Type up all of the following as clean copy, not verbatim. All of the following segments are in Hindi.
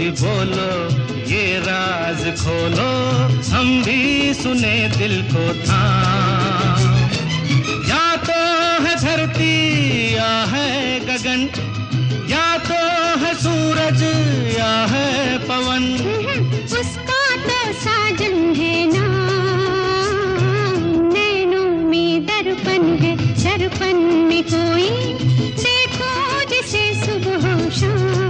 बोलो ये राज खोलो, हम भी सुने दिल को थाम। या तो है धरती या है गगन, या तो है सूरज या है पवन, उसका तो साजन है नाम। नैनों में दर्पण है, दर्पण में कोई देखो जिसे सुबह हो शाम।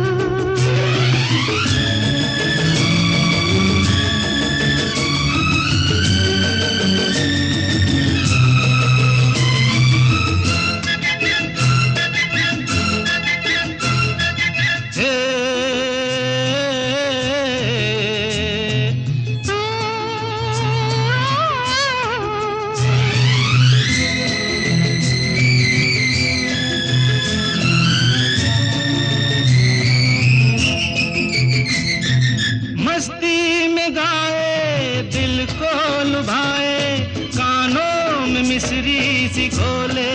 मस्ती में गाए दिल को लुभाए, कानों में मिश्री सी घोले।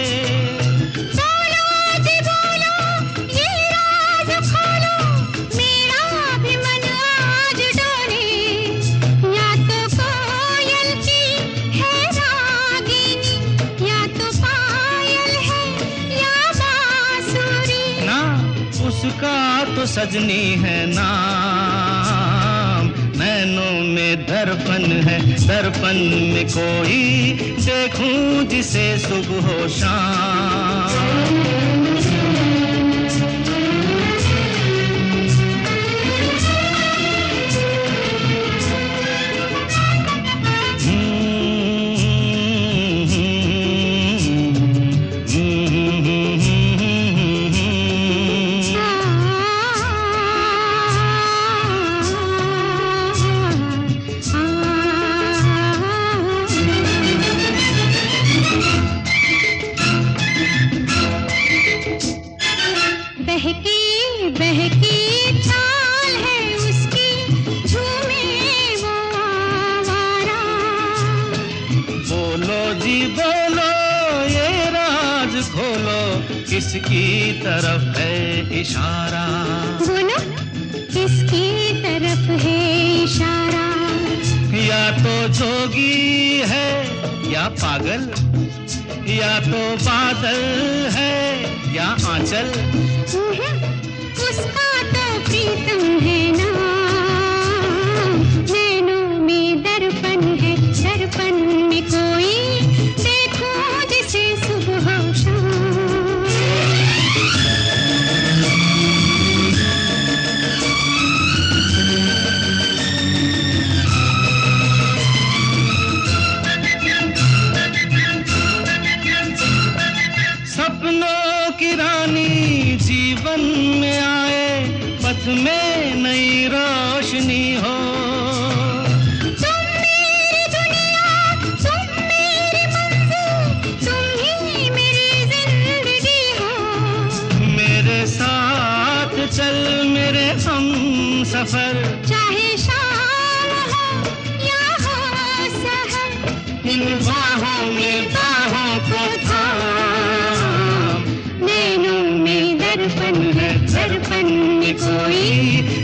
बोलो जी बोलो ये राज खोलो, मेरा भी मन आज डोले। या तो कोयल की है रागिनी, या तो पायल है या बांसुरी। ना उसका तो सजनी है नाम। नैनों में दर्पण है, दर्पण में कोई देखूं जिसे सुबह हो शाम। बहकी बहकी चाल है उसकी, झूमे वो आवारा। बोलो जी बोलो ये राज खोलो, किसकी तरफ है इशारा? बोलो किसकी तरफ है इशारा? या तो जोगी है या पागल, या तो बादल है या आंचल, उसका तो प्रीतम है नाम। नैनों में दर्पण है, दर्पण में कोई देखो जिसे सुबह हो शाम। सपनों की रानी जीवन में आए, पथ में नई रोशनी हो। तुम मेरी दुनिया, तुम मेरी मंजिल, तुम ही मेरी जिंदगी हो। मेरे साथ चल मेरे हम सफर, चाहे शाम हो या हो सहर, इन बाहों में बाहों को थाम। नैनों में दर्पण है, दर्पण में कोई